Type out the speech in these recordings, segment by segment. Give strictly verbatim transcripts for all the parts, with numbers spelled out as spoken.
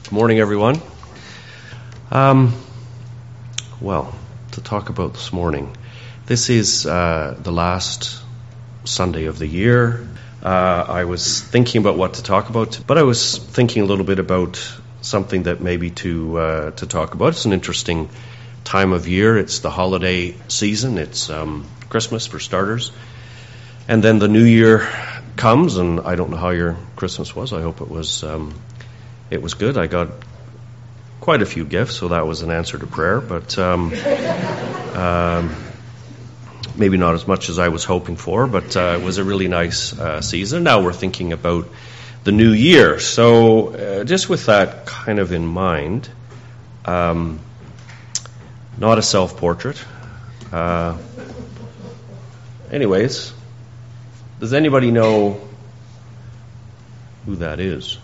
Good morning, everyone. Um, well, to talk about this morning, this is uh, the last Sunday of the year. Uh, I was thinking about what to talk about, but I was thinking a little bit about something that maybe to uh, to talk about. It's an interesting time of year. It's the holiday season. It's um, Christmas for starters, and then the New Year comes. And I don't know how your Christmas was. I hope it was um, it was good. I got quite a few gifts, so that was an answer to prayer. But um, um, maybe not as much as I was hoping for. But uh, it was a really nice uh, season. Now we're thinking about the new year. So uh, just with that kind of in mind, um, not a self-portrait. Uh, anyways, does anybody know who that is?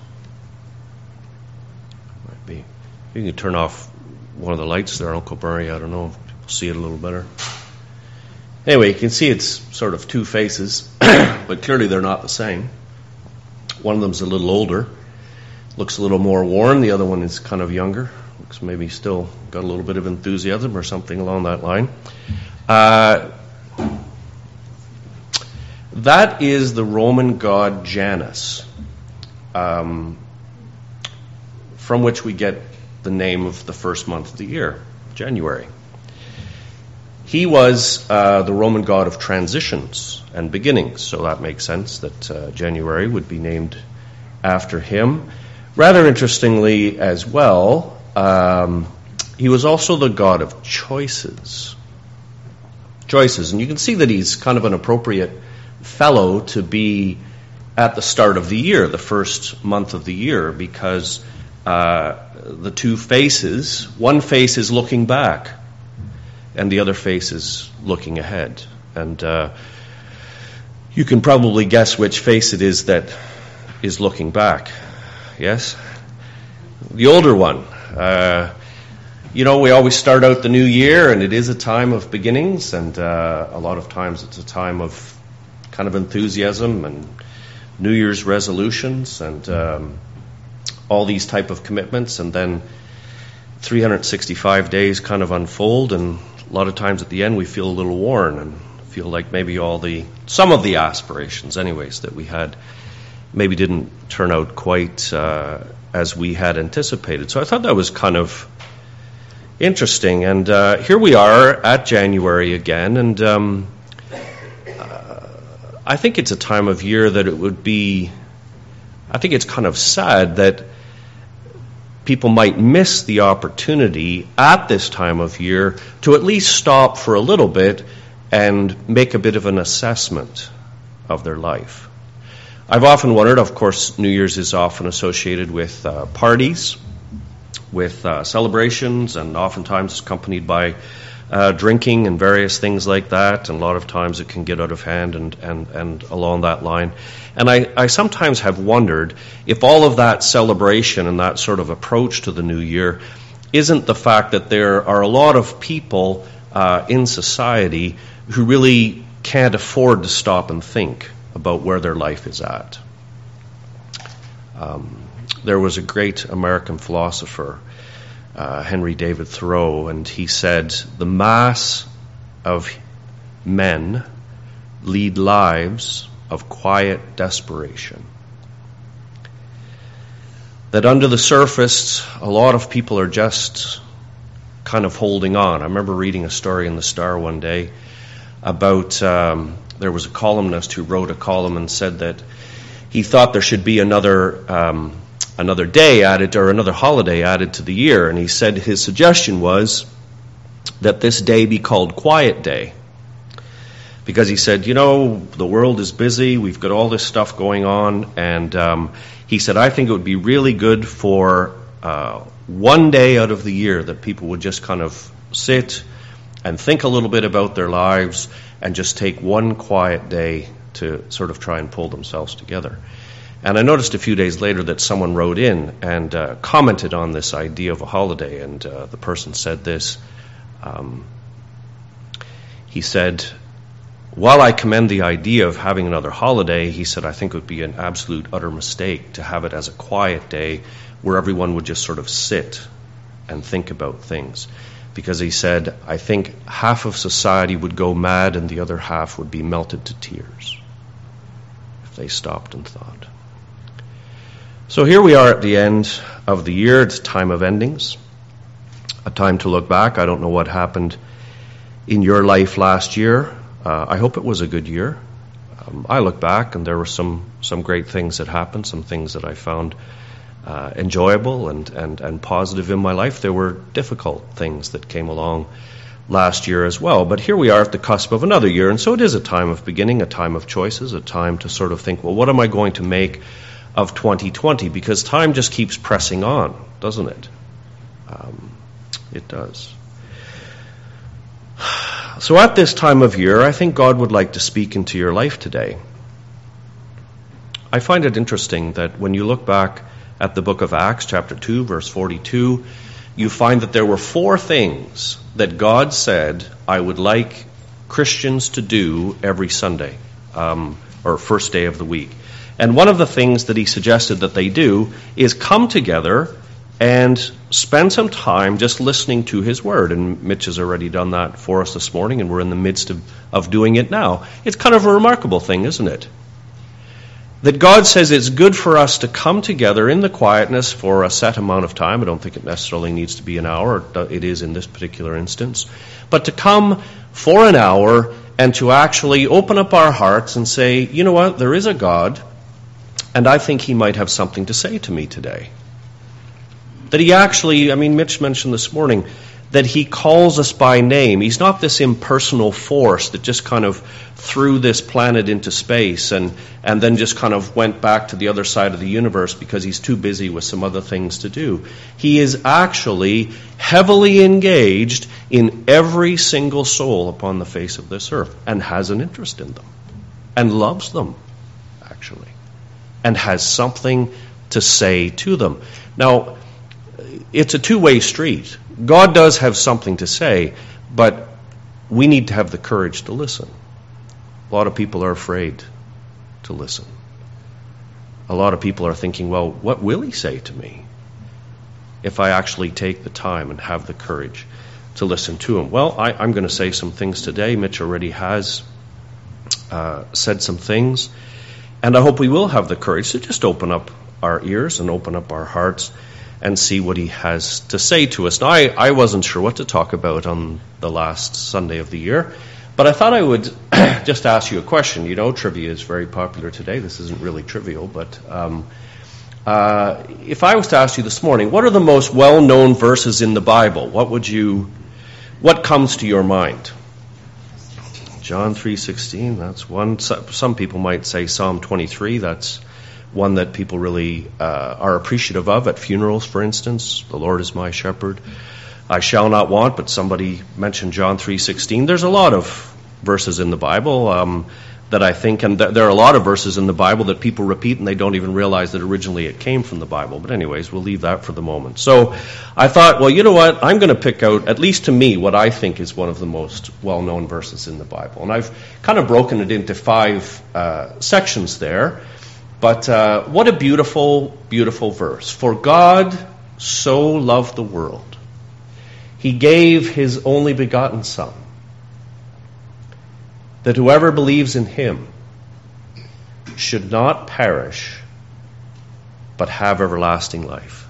Might be. You can turn off one of the lights there, Uncle Murray. I don't know if people see it a little better. Anyway, you can see it's sort of two faces, but clearly they're not the same. One of them's a little older, looks a little more worn. The other one is kind of younger, looks maybe still got a little bit of enthusiasm or something along that line. Uh, that is the Roman god Janus, um, from which we get the name of the first month of the year, January. He was uh, the Roman god of transitions and beginnings, so that makes sense that uh, January would be named after him. Rather interestingly as well, um, he was also the god of choices. Choices, and you can see that he's kind of an appropriate fellow to be at the start of the year, the first month of the year, because uh, the two faces, one face is looking back, and the other face is looking ahead. And uh, you can probably guess which face it is that is looking back. Yes? The older one. Uh, you know, we always start out the new year, and it is a time of beginnings, and uh, a lot of times it's a time of kind of enthusiasm and New Year's resolutions and um, all these type of commitments, and then three hundred sixty-five days kind of unfold, and a lot of times at the end we feel a little worn and feel like maybe all the, some of the aspirations anyways that we had maybe didn't turn out quite uh, as we had anticipated. So I thought that was kind of interesting. And uh, here we are at January again, and um, uh, I think it's a time of year that it would be, I think it's kind of sad that people might miss the opportunity at this time of year to at least stop for a little bit and make a bit of an assessment of their life. I've often wondered, of course, New Year's is often associated with uh, parties, with uh, celebrations, and oftentimes accompanied by uh, drinking and various things like that, and a lot of times it can get out of hand and, and, and along that line. And I, I sometimes have wondered if all of that celebration and that sort of approach to the new year isn't the fact that there are a lot of people uh, in society who really can't afford to stop and think about where their life is at. Um, there was a great American philosopher, uh, Henry David Thoreau, and he said, "The mass of men lead lives of quiet desperation." That under the surface, a lot of people are just kind of holding on. I remember reading a story in the Star one day about, um, there was a columnist who wrote a column and said that he thought there should be another um, another day added, or another holiday added to the year. And he said his suggestion was that this day be called Quiet Day. Because he said, you know, the world is busy, we've got all this stuff going on, and um, he said, I think it would be really good for uh, one day out of the year that people would just kind of sit and think a little bit about their lives and just take one quiet day to sort of try and pull themselves together. And I noticed a few days later that someone wrote in and uh, commented on this idea of a holiday, and uh, the person said this. Um, he said, while I commend the idea of having another holiday, he said, I think it would be an absolute utter mistake to have it as a quiet day where everyone would just sort of sit and think about things. Because he said, I think half of society would go mad and the other half would be melted to tears if they stopped and thought. So here we are at the end of the year. It's a time of endings, a time to look back. I don't know what happened in your life last year. Uh, I hope it was a good year. Um, I look back and there were some, some great things that happened, some things that I found Uh, enjoyable and, and, and positive in my life. There were difficult things that came along last year as well. But here we are at the cusp of another year, and so it is a time of beginning, a time of choices, a time to sort of think, well, what am I going to make of twenty twenty? Because time just keeps pressing on, doesn't it? Um, it does. So at this time of year, I think God would like to speak into your life today. I find it interesting that when you look back at the book of Acts, chapter two, verse forty-two, you find that there were four things that God said, I would like Christians to do every Sunday, um, or first day of the week. And one of the things that he suggested that they do is come together and spend some time just listening to his word. And Mitch has already done that for us this morning, and we're in the midst of, of doing it now. It's kind of a remarkable thing, isn't it? That God says it's good for us to come together in the quietness for a set amount of time. I don't think it necessarily needs to be an hour. It is in this particular instance. But to come for an hour and to actually open up our hearts and say, you know what, there is a God, and I think he might have something to say to me today. That he actually, I mean, Mitch mentioned this morning, that he calls us by name. He's not this impersonal force that just kind of threw this planet into space and, and then just kind of went back to the other side of the universe because he's too busy with some other things to do. He is actually heavily engaged in every single soul upon the face of this earth and has an interest in them and loves them, actually, and has something to say to them. Now, it's a two-way street. God does have something to say, but we need to have the courage to listen. A lot of people are afraid to listen. A lot of people are thinking, well, what will he say to me if I actually take the time and have the courage to listen to him? Well, I, I'm going to say some things today. Mitch already has uh, said some things, and I hope we will have the courage to just open up our ears and open up our hearts and see what he has to say to us. Now, I, I wasn't sure what to talk about on the last Sunday of the year, but I thought I would just ask you a question. You know, trivia is very popular today. This isn't really trivial, but um, uh, if I was to ask you this morning, what are the most well-known verses in the Bible? What would you, what comes to your mind? John three sixteen, that's one. Some people might say Psalm twenty-three, that's one that people really uh, are appreciative of at funerals, for instance. The Lord is my shepherd, I shall not want, but somebody mentioned John three sixteen. There's a lot of verses in the Bible um, that I think, and th- there are a lot of verses in the Bible that people repeat and they don't even realize that originally it came from the Bible. But anyways, we'll leave that for the moment. So I thought, well, you know what? I'm going to pick out, at least to me, what I think is one of the most well-known verses in the Bible. And I've kind of broken it into five uh, sections there. But uh, what a beautiful, beautiful verse. For God so loved the world, he gave his only begotten Son, that whoever believes in him should not perish, but have everlasting life.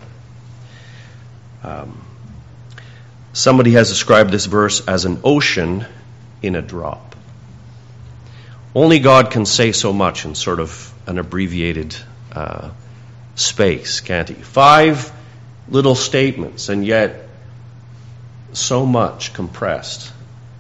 Um, somebody has described this verse as an ocean in a drop. Only God can say so much in sort of an abbreviated uh, space, can't he? Five little statements, and yet so much compressed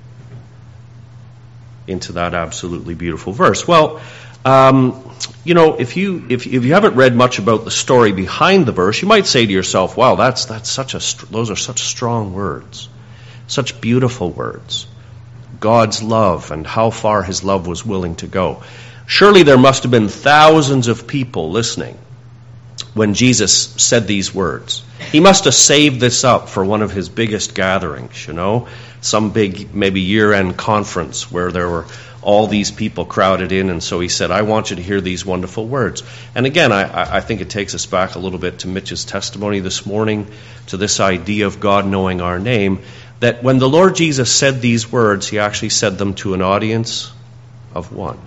into that absolutely beautiful verse. Well, um, you know, if you if, if you haven't read much about the story behind the verse, you might say to yourself, "Wow, that's that's such a those are such strong words, such beautiful words. God's love and how far his love was willing to go." Surely there must have been thousands of people listening when Jesus said these words. He must have saved this up for one of his biggest gatherings, you know, some big maybe year-end conference where there were all these people crowded in, and so he said, I want you to hear these wonderful words. And again, I, I think it takes us back a little bit to Mitch's testimony this morning, to this idea of God knowing our name, that when the Lord Jesus said these words, he actually said them to an audience of one.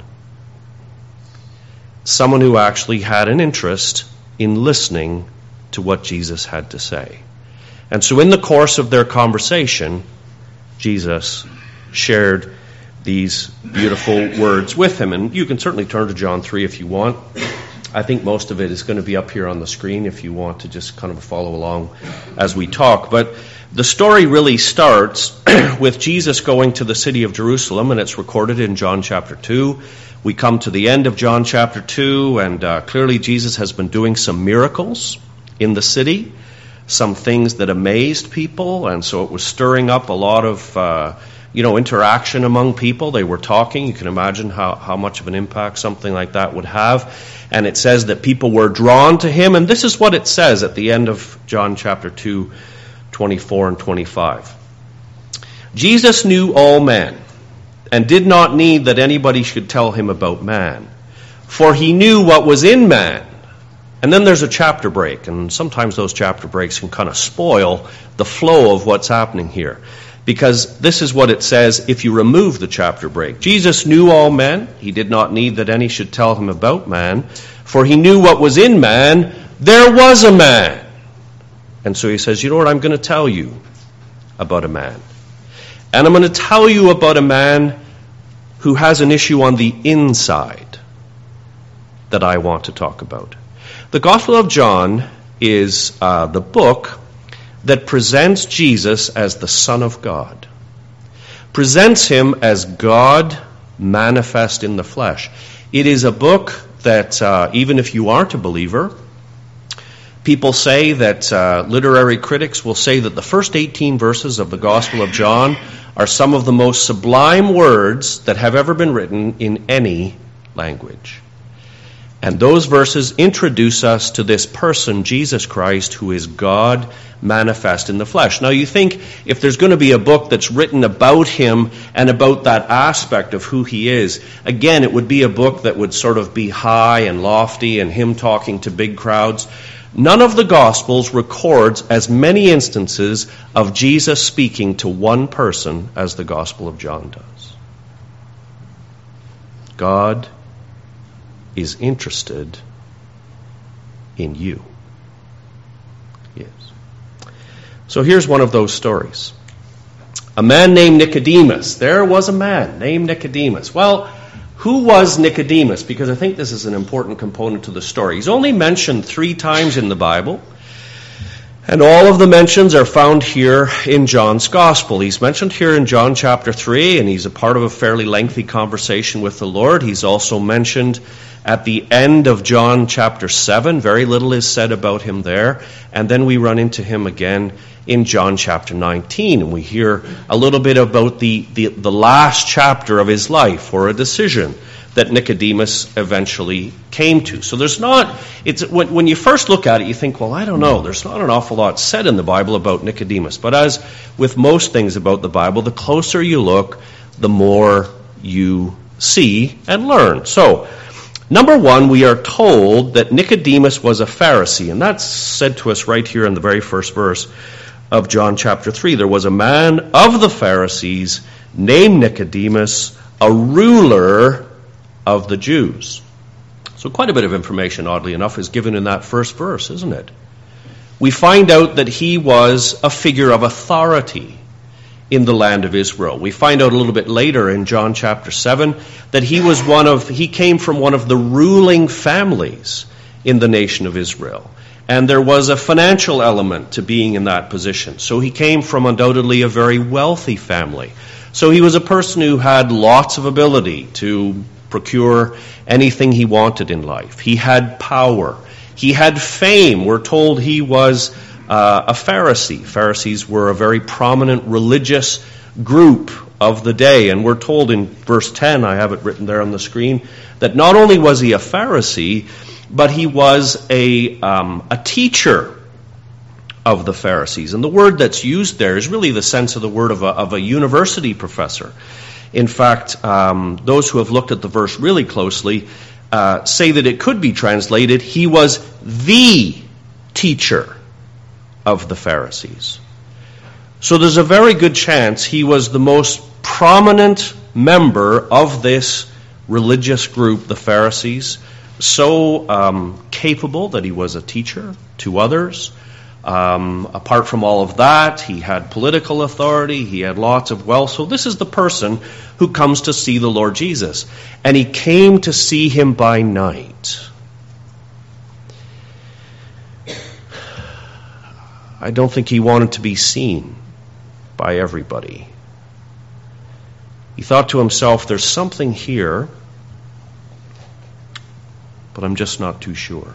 Someone who actually had an interest in listening to what Jesus had to say. And so in the course of their conversation, Jesus shared these beautiful words with him. And you can certainly turn to John three if you want. I think most of it is going to be up here on the screen if you want to just kind of follow along as we talk. But the story really starts with Jesus going to the city of Jerusalem, and it's recorded in John chapter two. We come to the end of John chapter two, and uh, clearly Jesus has been doing some miracles in the city, some things that amazed people, and so it was stirring up a lot of uh, you know, interaction among people. They were talking. You can imagine how, how much of an impact something like that would have. And it says that people were drawn to him, and this is what it says at the end of John chapter two, twenty-four and twenty-five. Jesus knew all men, and did not need that anybody should tell him about man, for he knew what was in man. And then there's a chapter break, and sometimes those chapter breaks can kind of spoil the flow of what's happening here. Because this is what it says if you remove the chapter break. Jesus knew all men. He did not need that any should tell him about man, for he knew what was in man. There was a man. And so he says, you know what, I'm going to tell you about a man. And I'm going to tell you about a man who has an issue on the inside that I want to talk about. The Gospel of John is uh, the book that presents Jesus as the Son of God, presents him as God manifest in the flesh. It is a book that, uh, even if you aren't a believer, people say that, uh, literary critics will say that the first eighteen verses of the Gospel of John are some of the most sublime words that have ever been written in any language. And those verses introduce us to this person, Jesus Christ, who is God manifest in the flesh. Now you think if there's going to be a book that's written about him and about that aspect of who he is, again, it would be a book that would sort of be high and lofty and him talking to big crowds. None of the Gospels records as many instances of Jesus speaking to one person as the Gospel of John does. God is interested in you. Yes. So here's one of those stories. A man named Nicodemus. There was a man named Nicodemus. Well, who was Nicodemus? Because I think this is an important component to the story. He's only mentioned three times in the Bible, and all of the mentions are found here in John's Gospel. He's mentioned here in John chapter three, and he's a part of a fairly lengthy conversation with the Lord. He's also mentioned at the end of John chapter seven. Very little is said about him there. And then we run into him again in John chapter nineteen. And we hear a little bit about the, the, the last chapter of his life, or a decision that Nicodemus eventually came to. So there's not, it's when, when you first look at it, you think, well, I don't know, there's not an awful lot said in the Bible about Nicodemus. But as with most things about the Bible, the closer you look, the more you see and learn. So, number one, we are told that Nicodemus was a Pharisee, and that's said to us right here in the very first verse of John chapter three. There was a man of the Pharisees named Nicodemus, a ruler of the Jews. So quite a bit of information, oddly enough, is given in that first verse, isn't it? We find out that he was a figure of authority in the land of Israel. We find out a little bit later in John chapter seven that he was one of, he came from one of the ruling families in the nation of Israel. And there was a financial element to being in that position. So he came from undoubtedly a very wealthy family. So he was a person who had lots of ability to procure anything he wanted in life. He had power. He had fame. We're told he was uh, a Pharisee. Pharisees were a very prominent religious group of the day. And we're told in verse ten, I have it written there on the screen, that not only was he a Pharisee, but he was a, um, a teacher of the Pharisees. And the word that's used there is really the sense of the word of a, of a university professor. In fact, um, those who have looked at the verse really closely uh, say that it could be translated, he was the teacher of the Pharisees. So there's a very good chance he was the most prominent member of this religious group, the Pharisees, so um, capable that he was a teacher to others. Um, apart from all of that, he had political authority, he had lots of wealth. So this is the person who comes to see the Lord Jesus. And he came to see him by night. I don't think he wanted to be seen by everybody. He thought to himself, there's something here, but I'm just not too sure.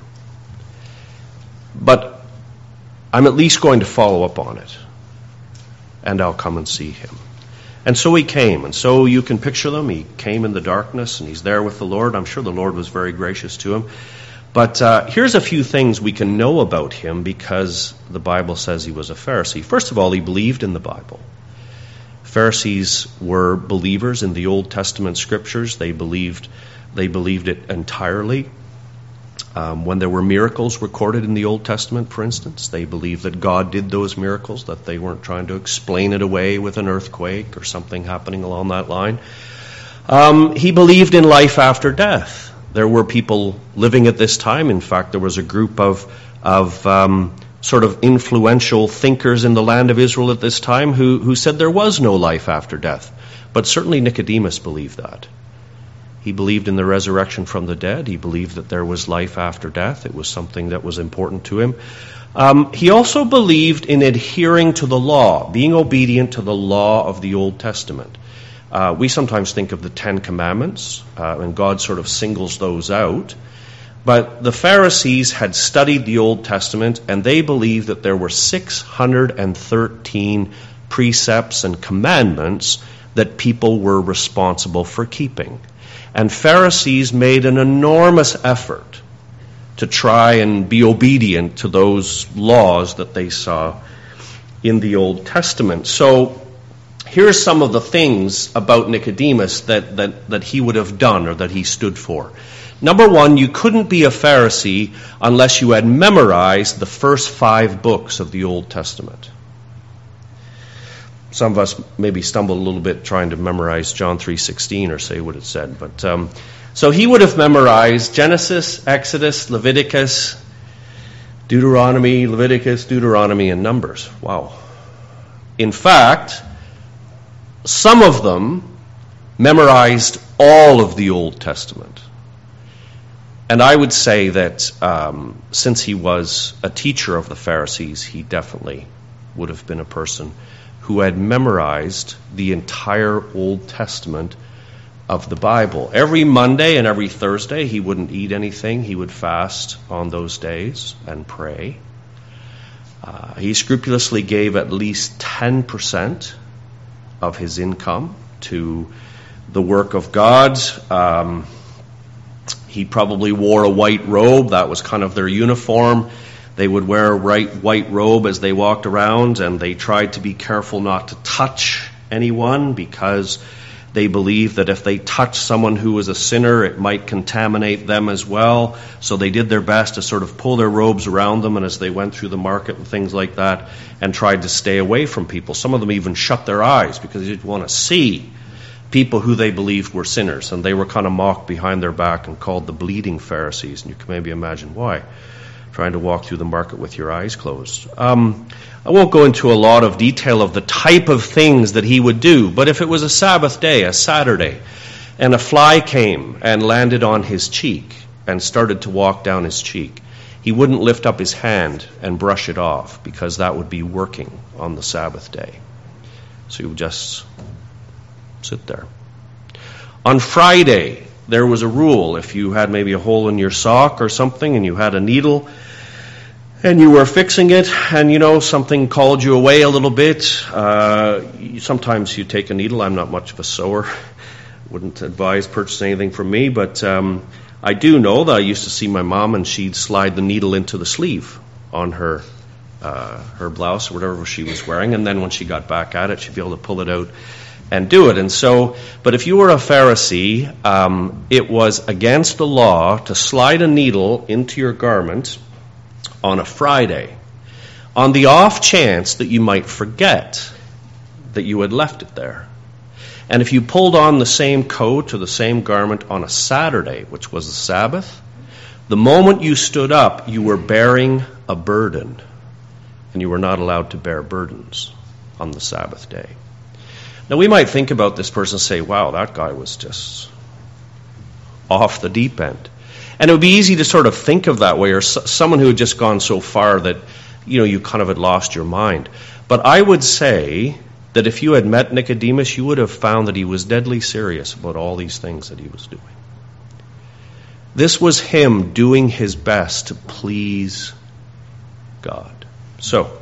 But I'm at least going to follow up on it, and I'll come and see him. And so he came, and so you can picture them. He came in the darkness, and he's there with the Lord. I'm sure the Lord was very gracious to him. But uh, here's a few things we can know about him because the Bible says he was a Pharisee. First of all, he believed in the Bible. Pharisees were believers in the Old Testament scriptures. They believed, they believed it entirely. Um, when there were miracles recorded in the Old Testament, for instance, they believed that God did those miracles, that they weren't trying to explain it away with an earthquake or something happening along that line. Um, he believed in life after death. There were people living at this time. In fact, there was a group of, of um, sort of influential thinkers in the land of Israel at this time who, who said there was no life after death. But certainly Nicodemus believed that. He believed in the resurrection from the dead. He believed that there was life after death. It was something that was important to him. Um, he also believed in adhering to the law, being obedient to the law of the Old Testament. Uh, we sometimes think of the Ten Commandments, uh, and God sort of singles those out. But the Pharisees had studied the Old Testament, and they believed that there were six hundred thirteen precepts and commandments that people were responsible for keeping. And Pharisees made an enormous effort to try and be obedient to those laws that they saw in the Old Testament. So here's some of the things about Nicodemus that, that, that he would have done or that he stood for. Number one, you couldn't be a Pharisee unless you had memorized the first five books of the Old Testament. Some of us maybe stumble a little bit trying to memorize John three sixteen or say what it said. But um, so he would have memorized Genesis, Exodus, Leviticus, Deuteronomy, Leviticus, Deuteronomy, and Numbers. Wow. In fact, some of them memorized all of the Old Testament. And I would say that um, since he was a teacher of the Pharisees, he definitely would have been a person who had memorized the entire Old Testament of the Bible. Every Monday and every Thursday, he wouldn't eat anything. He would fast on those days and pray. Uh, he scrupulously gave at least ten percent of his income to the work of God. Um, he probably wore a white robe. That was kind of their uniform. They would wear a white robe as they walked around, and they tried to be careful not to touch anyone because they believed that if they touched someone who was a sinner, it might contaminate them as well. So they did their best to sort of pull their robes around them, and as they went through the market and things like that, and tried to stay away from people. Some of them even shut their eyes because they didn't want to see people who they believed were sinners, and they were kind of mocked behind their back and called the bleeding Pharisees, and you can maybe imagine why. Trying to walk through the market with your eyes closed. Um, I won't go into a lot of detail of the type of things that he would do, but if it was a Sabbath day, a Saturday, and a fly came and landed on his cheek and started to walk down his cheek, he wouldn't lift up his hand and brush it off because that would be working on the Sabbath day. So he would just sit there. On Friday, there was a rule. If you had maybe a hole in your sock or something and you had a needle and you were fixing it and, you know, something called you away a little bit, uh, sometimes you take a needle. I'm not much of a sewer. Wouldn't advise purchasing anything from me, but um, I do know that I used to see my mom and she'd slide the needle into the sleeve on her uh, her blouse or whatever she was wearing, and then when she got back at it, she'd be able to pull it out and do it. And so, but if you were a Pharisee, um, it was against the law to slide a needle into your garment on a Friday, on the off chance that you might forget that you had left it there. And if you pulled on the same coat or the same garment on a Saturday, which was the Sabbath, the moment you stood up, you were bearing a burden, and you were not allowed to bear burdens on the Sabbath day. Now, we might think about this person and say, wow, that guy was just off the deep end. And it would be easy to sort of think of that way, or s- someone who had just gone so far that, you know, you kind of had lost your mind. But I would say that if you had met Nicodemus, you would have found that he was deadly serious about all these things that he was doing. This was him doing his best to please God. So,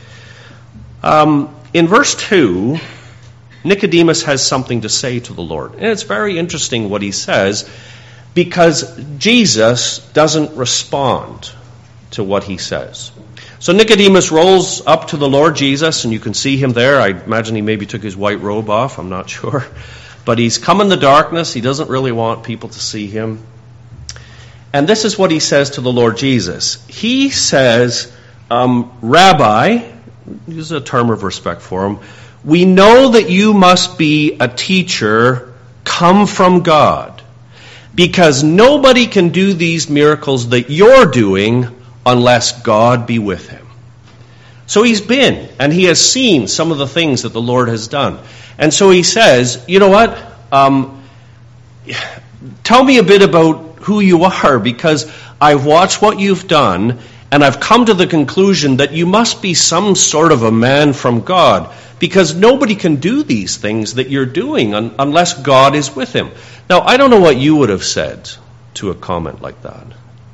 um, in verse two, Nicodemus has something to say to the Lord. And it's very interesting what he says, because Jesus doesn't respond to what he says. So Nicodemus rolls up to the Lord Jesus, and you can see him there. I imagine he maybe took his white robe off. I'm not sure. But he's come in the darkness. He doesn't really want people to see him. And this is what he says to the Lord Jesus. He says, um, Rabbi, use a term of respect for him, we know that you must be a teacher come from God, because nobody can do these miracles that you're doing unless God be with him. So he's been, and he has seen some of the things that the Lord has done. And so he says, you know what? Um, tell me a bit about who you are, because I've watched what you've done, and I've come to the conclusion that you must be some sort of a man from God, because nobody can do these things that you're doing un- unless God is with him. Now, I don't know what you would have said to a comment like that.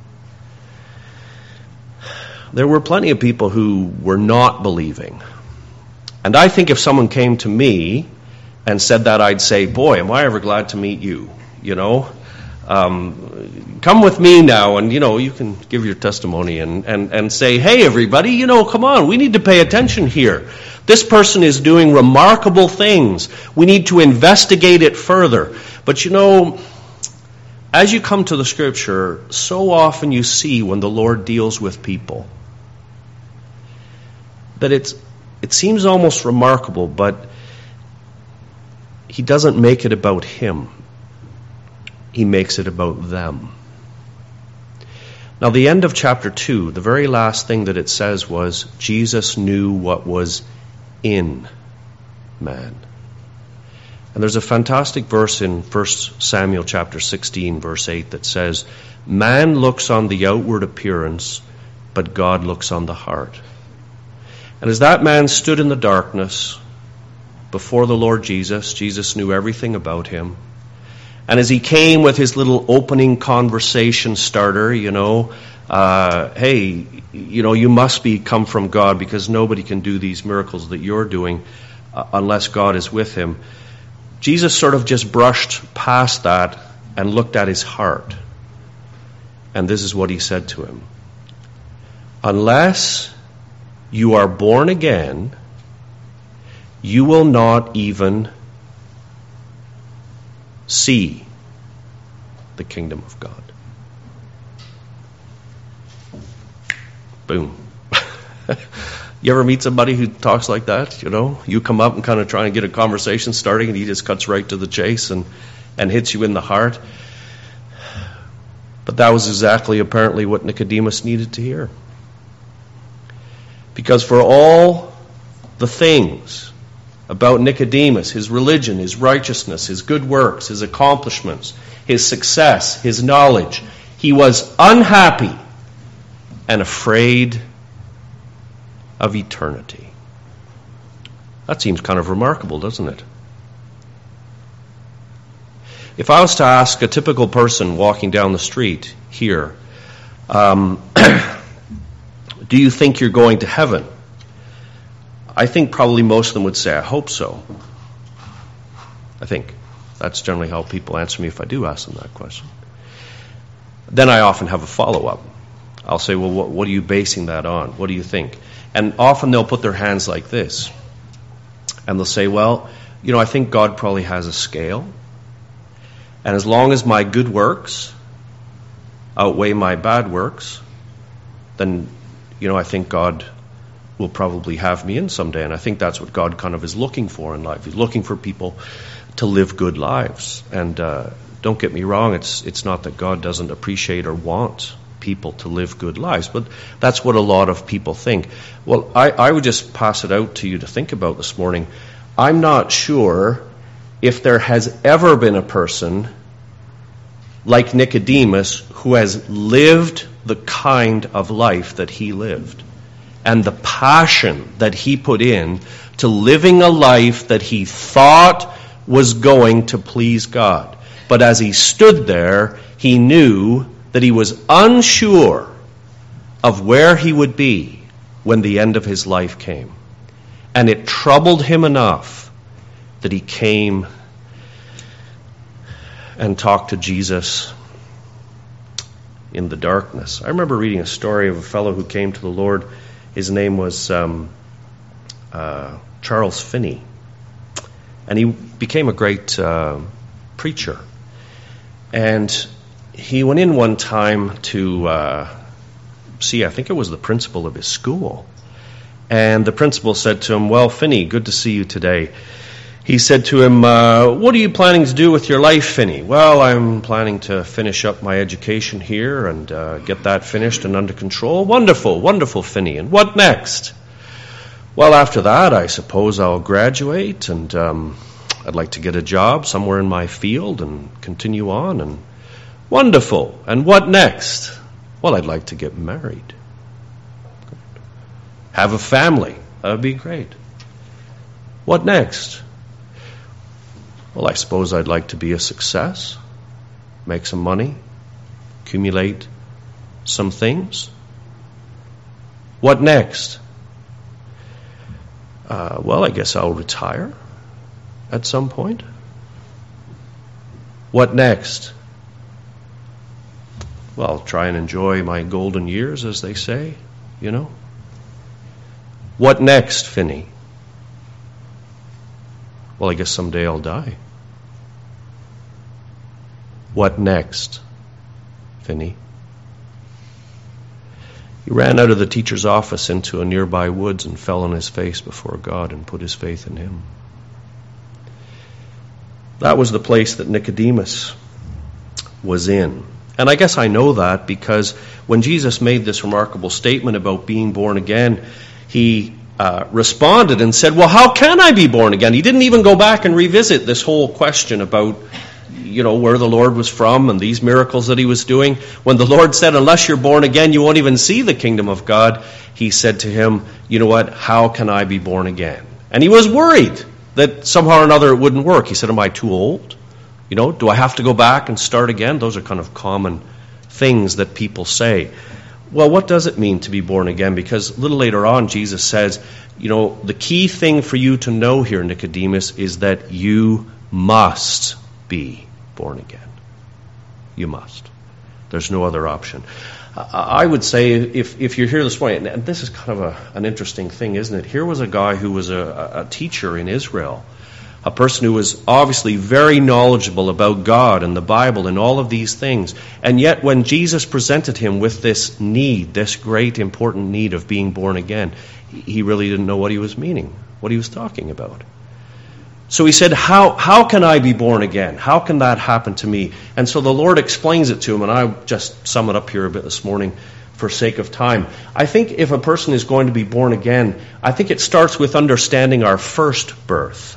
There were plenty of people who were not believing. And I think if someone came to me and said that, I'd say, boy, am I ever glad to meet you, you know. Um, come with me now, and, you know, you can give your testimony and, and, and say, hey, everybody, you know, come on, we need to pay attention here. This person is doing remarkable things. We need to investigate it further. But, you know, as you come to the Scripture, so often you see when the Lord deals with people that it's it seems almost remarkable, but he doesn't make it about him. He makes it about them. Now, the end of chapter two, the very last thing that it says was, Jesus knew what was in man. And there's a fantastic verse in First Samuel chapter sixteen, verse eight, that says, man looks on the outward appearance, but God looks on the heart. And as that man stood in the darkness before the Lord Jesus, Jesus knew everything about him. And as he came with his little opening conversation starter, you know, uh, hey, you know, you must be come from God, because nobody can do these miracles that you're doing uh, unless God is with him. Jesus sort of just brushed past that and looked at his heart. And this is what he said to him. Unless you are born again, you will not even see the kingdom of God. Boom. You ever meet somebody who talks like that? You know, you come up and kind of try and get a conversation starting, and he just cuts right to the chase and, and hits you in the heart. But that was exactly apparently what Nicodemus needed to hear. Because for all the things about Nicodemus, his religion, his righteousness, his good works, his accomplishments, his success, his knowledge, he was unhappy and afraid of eternity. That seems kind of remarkable, doesn't it? If I was to ask a typical person walking down the street here, um, do you think you're going to heaven? I think probably most of them would say, I hope so. I think that's generally how people answer me if I do ask them that question. Then I often have a follow-up. I'll say, well, what, what are you basing that on? What do you think? And often they'll put their hands like this. And they'll say, well, you know, I think God probably has a scale. And as long as my good works outweigh my bad works, then, you know, I think God will probably have me in someday. And I think that's what God kind of is looking for in life. He's looking for people to live good lives. And uh, don't get me wrong, it's it's not that God doesn't appreciate or want people to live good lives, but that's what a lot of people think. Well, I, I would just pass it out to you to think about this morning. I'm not sure if there has ever been a person like Nicodemus who has lived the kind of life that he lived, and the passion that he put in to living a life that he thought was going to please God. But as he stood there, he knew that he was unsure of where he would be when the end of his life came. And it troubled him enough that he came and talked to Jesus in the darkness. I remember reading a story of a fellow who came to the Lord. His name was um, uh, Charles Finney. And he became a great uh, preacher. And he went in one time to uh, see, I think it was the principal of his school. And the principal said to him, "Well, Finney, good to see you today." He said to him, uh, "What are you planning to do with your life, Finney?" "Well, I'm planning to finish up my education here and uh, get that finished and under control." "Wonderful, wonderful, Finney. And what next?" "Well, after that, I suppose I'll graduate and um, I'd like to get a job somewhere in my field and continue on." And "Wonderful. And what next?" "Well, I'd like to get married." "Have a family." "That would be great." "What next?" "Well, I suppose I'd like to be a success, make some money, accumulate some things." "What next?" Uh, well, I guess I'll retire at some point." "What next?" "Well, I'll try and enjoy my golden years, as they say, you know." "What next, Finney?" "Well, I guess someday I'll die." "What next, Finney?" He ran out of the teacher's office into a nearby woods and fell on his face before God and put his faith in him. That was the place that Nicodemus was in. And I guess I know that because when Jesus made this remarkable statement about being born again, he uh, responded and said, "Well, how can I be born again?" He didn't even go back and revisit this whole question about, you know, where the Lord was from and these miracles that he was doing. When the Lord said, "Unless you're born again, you won't even see the kingdom of God," he said to him, "You know what? How can I be born again?" And he was worried that somehow or another it wouldn't work. He said, "Am I too old? You know, do I have to go back and start again?" Those are kind of common things that people say. Well, what does it mean to be born again? Because a little later on, Jesus says, you know, the key thing for you to know here, Nicodemus, is that you must be born again. You must. There's no other option. I would say if if you're here this morning, and this is kind of a, an interesting thing, isn't it? Here was a guy who was a, a teacher in Israel, a person who was obviously very knowledgeable about God and the Bible and all of these things. And yet when Jesus presented him with this need, this great important need of being born again, he really didn't know what he was meaning, what he was talking about. So he said, how how can I be born again? How can that happen to me? And so the Lord explains it to him, and I'll just sum it up here a bit this morning for sake of time. I think if a person is going to be born again, I think it starts with understanding our first birth.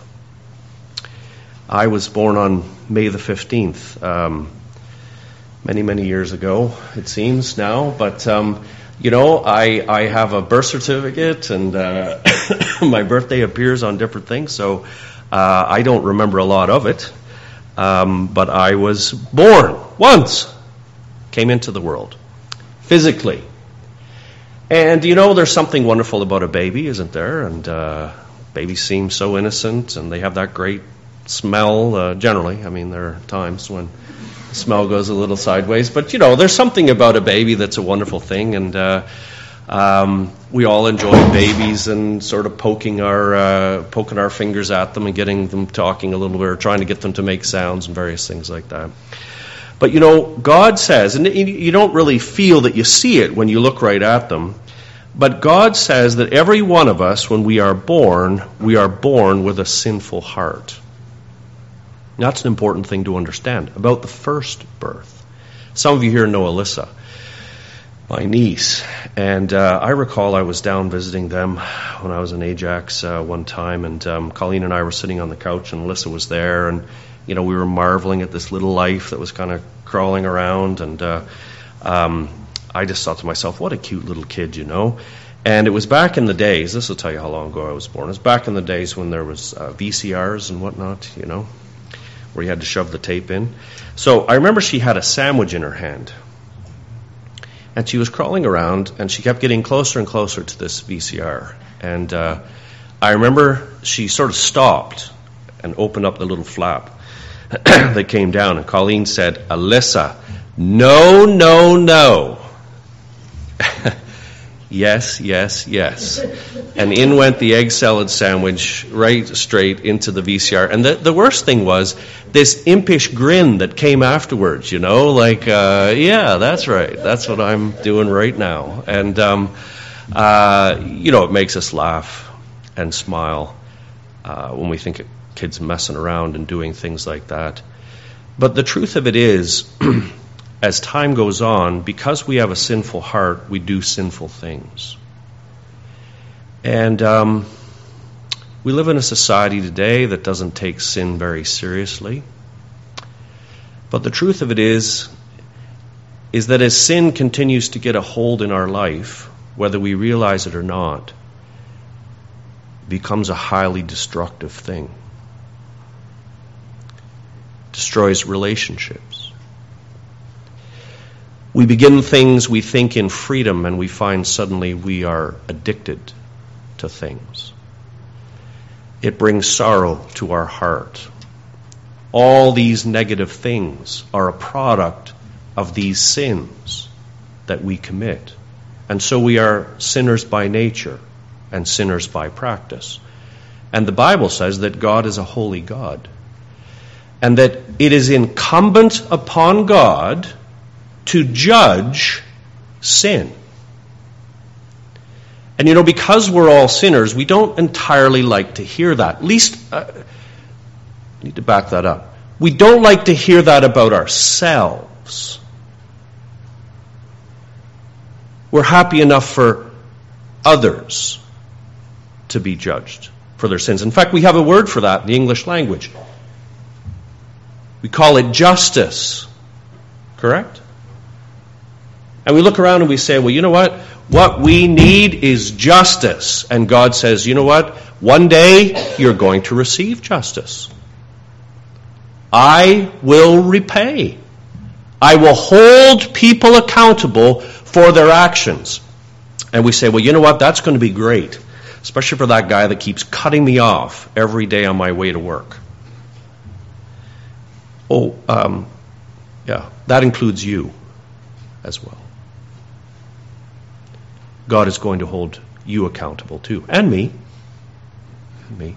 I was born on May the fifteenth, um, many, many years ago, it seems now. But, um, you know, I, I have a birth certificate, and uh, my birthday appears on different things, so uh, I don't remember a lot of it. Um, but I was born once, came into the world, physically. And, you know, there's something wonderful about a baby, isn't there? And uh, babies seem so innocent, and they have that great smell, uh, generally. I mean, there are times when the smell goes a little sideways. But, you know, there's something about a baby that's a wonderful thing. And uh, Um, we all enjoy babies and sort of poking our uh, poking our fingers at them and getting them talking a little bit, or trying to get them to make sounds and various things like that. But you know, God says, and you don't really feel that you see it when you look right at them, but God says that every one of us, when we are born, we are born with a sinful heart. That's an important thing to understand about the first birth. Some of you here know Alyssa, my niece, and uh, I recall I was down visiting them when I was in Ajax uh, one time, and um, Colleen and I were sitting on the couch, and Alyssa was there, and you know, we were marveling at this little life that was kind of crawling around, and uh, um, I just thought to myself, what a cute little kid, you know. And it was back in the days, this will tell you how long ago I was born, it was back in the days when there was uh, V C Rs and whatnot, you know, where you had to shove the tape in. So I remember she had a sandwich in her hand, and she was crawling around, and she kept getting closer and closer to this V C R. And uh, I remember she sort of stopped and opened up the little flap that came down, and Colleen said, Alyssa, no, no, no. Yes, yes, yes. And in went the egg salad sandwich right straight into the V C R. And the, the worst thing was this impish grin that came afterwards, you know, like, uh, yeah, that's right. That's what I'm doing right now. And, um, uh, you know, it makes us laugh and smile uh, when we think of kids messing around and doing things like that. But the truth of it is, as time goes on, because we have a sinful heart, we do sinful things. And um, we live in a society today that doesn't take sin very seriously. But the truth of it is, is that as sin continues to get a hold in our life, whether we realize it or not, it becomes a highly destructive thing. It destroys relationships. We begin things we think in freedom, and we find suddenly we are addicted to things. It brings sorrow to our heart. All these negative things are a product of these sins that we commit. And so we are sinners by nature and sinners by practice. And the Bible says that God is a holy God, and that it is incumbent upon God to judge sin. And you know, because we're all sinners, we don't entirely like to hear that. At least, uh, I need to back that up. We don't like to hear that about ourselves. We're happy enough for others to be judged for their sins. In fact, we have a word for that in the English language. We call it justice. Correct? And we look around and we say, well, you know what? What we need is justice. And God says, you know what? One day you're going to receive justice. I will repay. I will hold people accountable for their actions. And we say, well, you know what? That's going to be great. Especially for that guy that keeps cutting me off every day on my way to work. Oh, um, yeah, that includes you as well. God is going to hold you accountable too. And me. And me.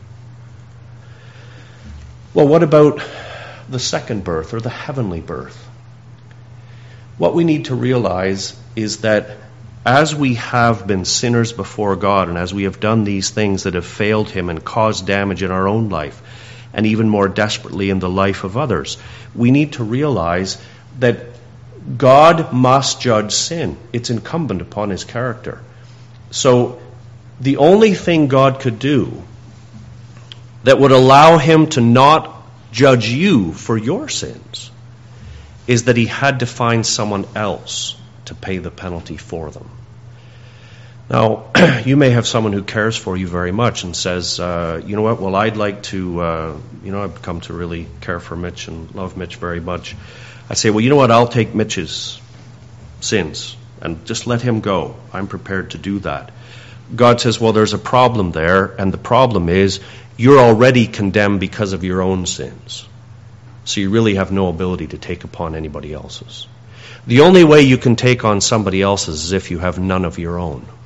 Well, what about the second birth, or the heavenly birth? What we need to realize is that as we have been sinners before God, and as we have done these things that have failed Him and caused damage in our own life, and even more desperately in the life of others, we need to realize that God must judge sin. It's incumbent upon His character. So the only thing God could do that would allow Him to not judge you for your sins is that He had to find someone else to pay the penalty for them. Now, you may have someone who cares for you very much and says, uh, you know what, well, I'd like to, uh, you know, I've come to really care for Mitch and love Mitch very much. I say, well, you know what, I'll take Mitch's sins and just let him go. I'm prepared to do that. God says, well, there's a problem there, and the problem is you're already condemned because of your own sins. So you really have no ability to take upon anybody else's. The only way you can take on somebody else's is if you have none of your own.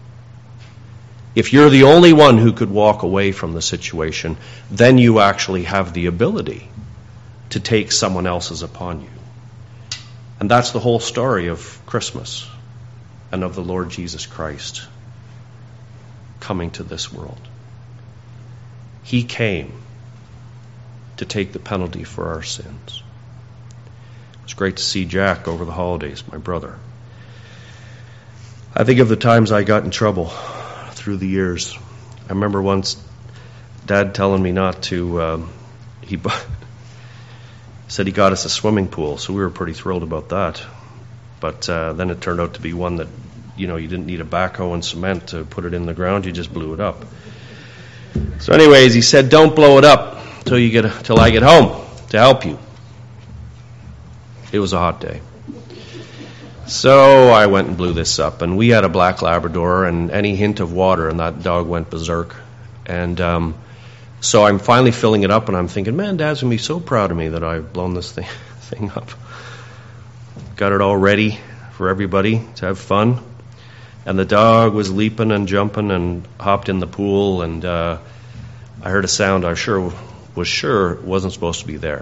If you're the only one who could walk away from the situation, then you actually have the ability to take someone else's upon you. And that's the whole story of Christmas and of the Lord Jesus Christ coming to this world. He came to take the penalty for our sins. It's great to see Jack over the holidays, my brother. I think of the times I got in trouble through the years. I remember once Dad telling me not to, um, he bu- said he got us a swimming pool, so we were pretty thrilled about that. But uh, then it turned out to be one that, you know, you didn't need a backhoe and cement to put it in the ground, you just blew it up. So anyways, he said, don't blow it up till you get till I get home to help you. It was a hot day. So I went and blew this up, and we had a black Labrador, and any hint of water, and that dog went berserk. And um, so I'm finally filling it up, and I'm thinking, man, Dad's going to be so proud of me that I've blown this thing, thing up. Got it all ready for everybody to have fun. And the dog was leaping and jumping and hopped in the pool, and uh, I heard a sound I sure was sure wasn't supposed to be there.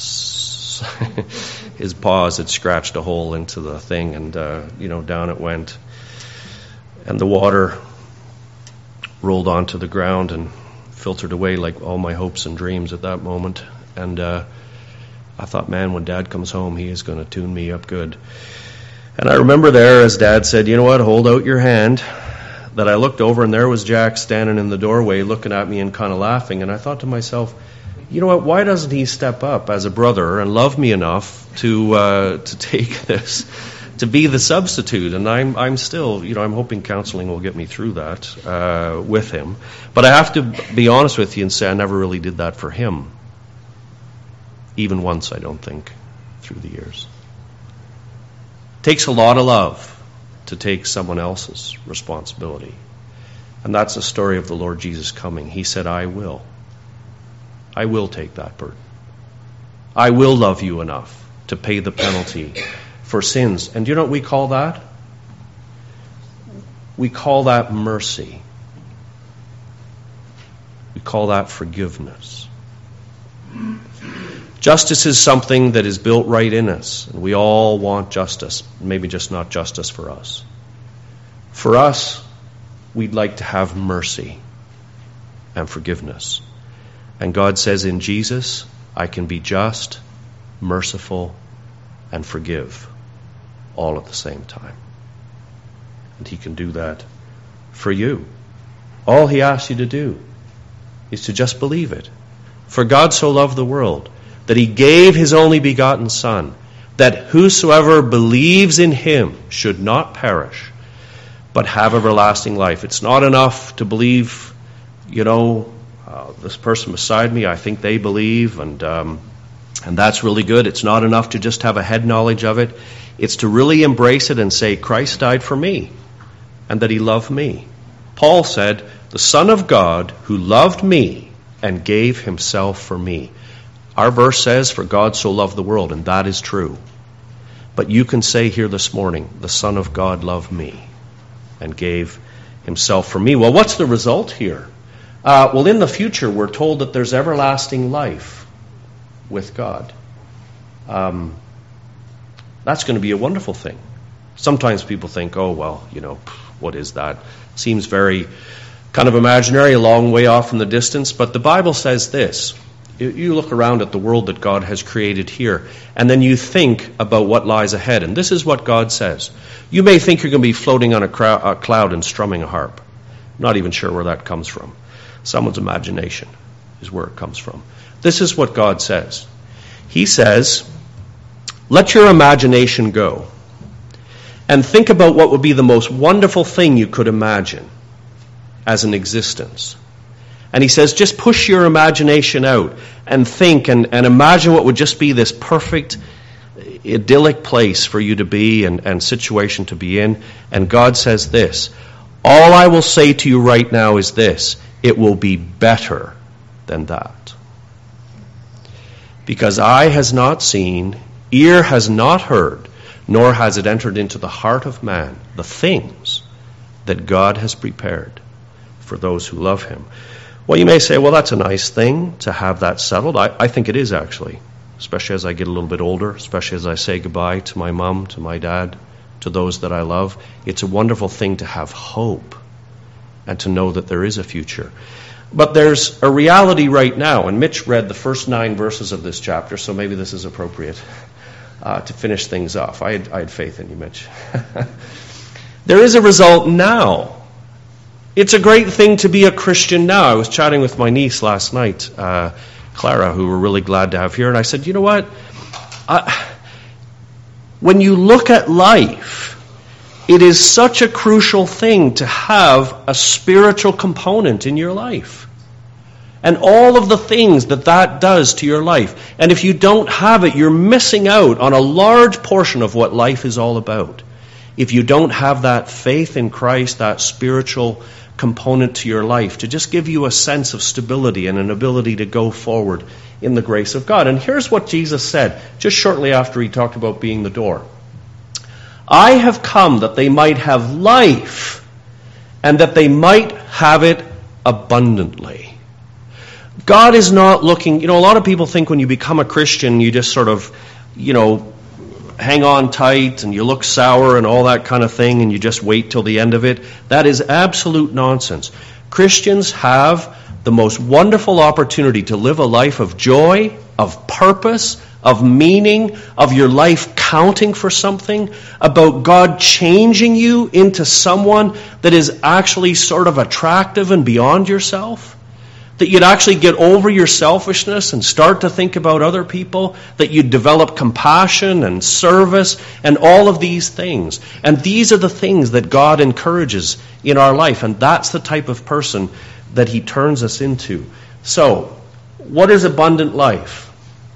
His paws had scratched a hole into the thing, and uh, you know, down it went. And the water rolled onto the ground and filtered away like all my hopes and dreams at that moment. And uh, I thought, man, when Dad comes home, he is going to tune me up good. And I remember there, as Dad said, you know what, hold out your hand, that I looked over, and there was Jack standing in the doorway looking at me and kind of laughing. And I thought to myself, you know what, why doesn't he step up as a brother and love me enough to uh, to take this, to be the substitute? And I'm I'm still, you know, I'm hoping counseling will get me through that uh, with him. But I have to be honest with you and say I never really did that for him. Even once, I don't think, through the years. It takes a lot of love to take someone else's responsibility. And that's the story of the Lord Jesus coming. He said, I will. I will take that burden. I will love you enough to pay the penalty for sins. And do you know what we call that? We call that mercy. We call that forgiveness. Justice is something that is built right in us, and we all want justice, maybe just not justice for us. For us, we'd like to have mercy and forgiveness. And God says in Jesus, I can be just, merciful, and forgive all at the same time. And He can do that for you. All He asks you to do is to just believe it. For God so loved the world that He gave His only begotten Son, that whosoever believes in Him should not perish, but have everlasting life. It's not enough to believe, you know, uh, this person beside me, I think they believe, and um, and that's really good. It's not enough to just have a head knowledge of it. It's to really embrace it and say, Christ died for me, and that He loved me. Paul said, the Son of God who loved me and gave Himself for me. Our verse says, for God so loved the world, and that is true. But you can say here this morning, the Son of God loved me and gave Himself for me. Well, what's the result here? Uh, well, in the future, we're told that there's everlasting life with God. Um, that's going to be a wonderful thing. Sometimes people think, oh, well, you know, what is that? Seems very kind of imaginary, a long way off in the distance. But the Bible says this. You look around at the world that God has created here, and then you think about what lies ahead. And this is what God says. You may think you're going to be floating on a, crowd, a cloud and strumming a harp. Not even sure where that comes from. Someone's imagination is where it comes from. This is what God says. He says, let your imagination go and think about what would be the most wonderful thing you could imagine as an existence. And He says, just push your imagination out and think and, and imagine what would just be this perfect, idyllic place for you to be and, and situation to be in. And God says this, all I will say to you right now is this, it will be better than that. Because eye has not seen, ear has not heard, nor has it entered into the heart of man the things that God has prepared for for those who love him. Well, you may say, well, that's a nice thing to have that settled. I, I think it is, actually, especially as I get a little bit older, especially as I say goodbye to my mom, to my dad, to those that I love. It's a wonderful thing to have hope and to know that there is a future. But there's a reality right now, and Mitch read the first nine verses of this chapter, so maybe this is appropriate uh, to finish things off. I had, I had faith in you, Mitch. There is a result now. It's a great thing to be a Christian now. I was chatting with my niece last night, uh, Clara, who we're really glad to have here, and I said, you know what? I, when you look at life, it is such a crucial thing to have a spiritual component in your life. And all of the things that that does to your life. And if you don't have it, you're missing out on a large portion of what life is all about. If you don't have that faith in Christ, that spiritual component to your life, to just give you a sense of stability and an ability to go forward in the grace of God. And here's what Jesus said, just shortly after he talked about being the door. I have come that they might have life, and that they might have it abundantly. God is not looking, you know, a lot of people think when you become a Christian, you just sort of, you know, hang on tight and you look sour and all that kind of thing and you just wait till the end of it. That is absolute nonsense. Christians have the most wonderful opportunity to live a life of joy, of purpose, of meaning, of your life counting for something, about God changing you into someone that is actually sort of attractive and beyond yourself. That you'd actually get over your selfishness and start to think about other people, that you'd develop compassion and service and all of these things. And these are the things that God encourages in our life, and that's the type of person that he turns us into. So, what is abundant life?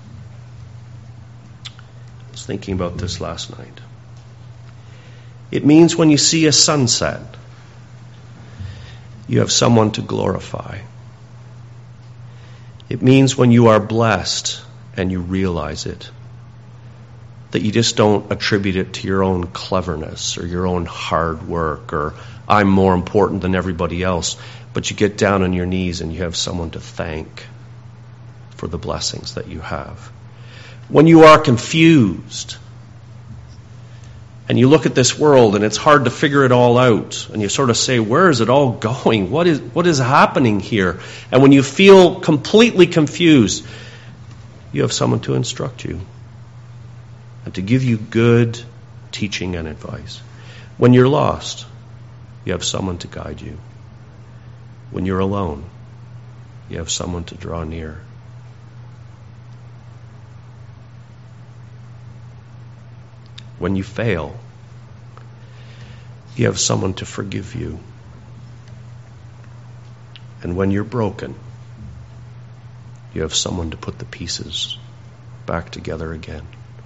I was thinking about this last night. It means when you see a sunset, you have someone to glorify. It means when you are blessed and you realize it, that you just don't attribute it to your own cleverness or your own hard work or I'm more important than everybody else, but you get down on your knees and you have someone to thank for the blessings that you have. When you are confused and you look at this world and it's hard to figure it all out, and you sort of say, where is it all going? What is what is happening here? And when you feel completely confused, you have someone to instruct you and to give you good teaching and advice. When you're lost, you have someone to guide you. When you're alone, you have someone to draw near. When you fail, you have someone to forgive you. And when you're broken, you have someone to put the pieces back together again.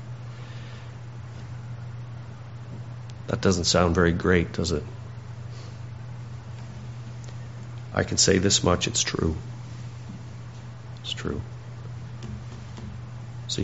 That doesn't sound very great, does it? I can say this much, it's true. It's true. See?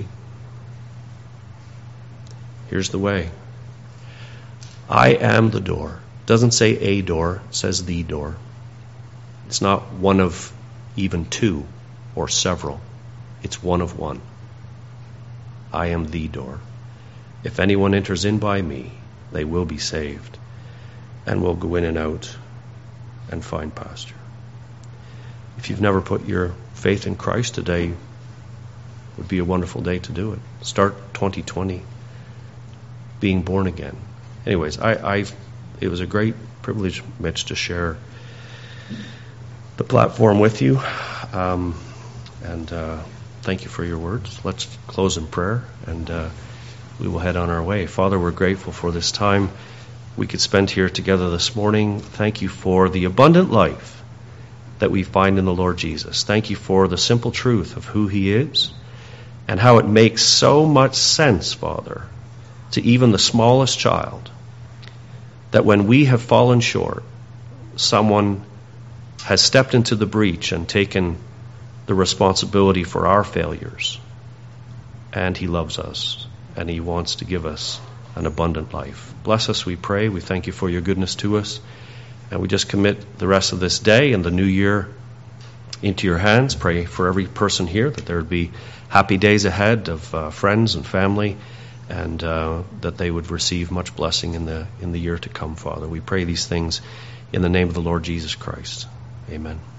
Here's the way. I am the door. It doesn't say a door, it says the door. It's not one of even two or several. It's one of one. I am the door. If anyone enters in by me, they will be saved and will go in and out and find pasture. If you've never put your faith in Christ, today would be a wonderful day to do it. Start twenty twenty being born again. Anyways, I, I, it was a great privilege, Mitch, to share the platform with you. Um, and uh, thank you for your words. Let's close in prayer, and uh, we will head on our way. Father, we're grateful for this time we could spend here together this morning. Thank you for the abundant life that we find in the Lord Jesus. Thank you for the simple truth of who he is and how it makes so much sense, Father, to even the smallest child, that when we have fallen short, someone has stepped into the breach and taken the responsibility for our failures. And he loves us, and he wants to give us an abundant life. Bless us, we pray. We thank you for your goodness to us. And we just commit the rest of this day and the new year into your hands. Pray for every person here that there would be happy days ahead of uh, friends and family, and uh, that they would receive much blessing in the in the year to come, Father. We pray these things in the name of the Lord Jesus Christ. Amen.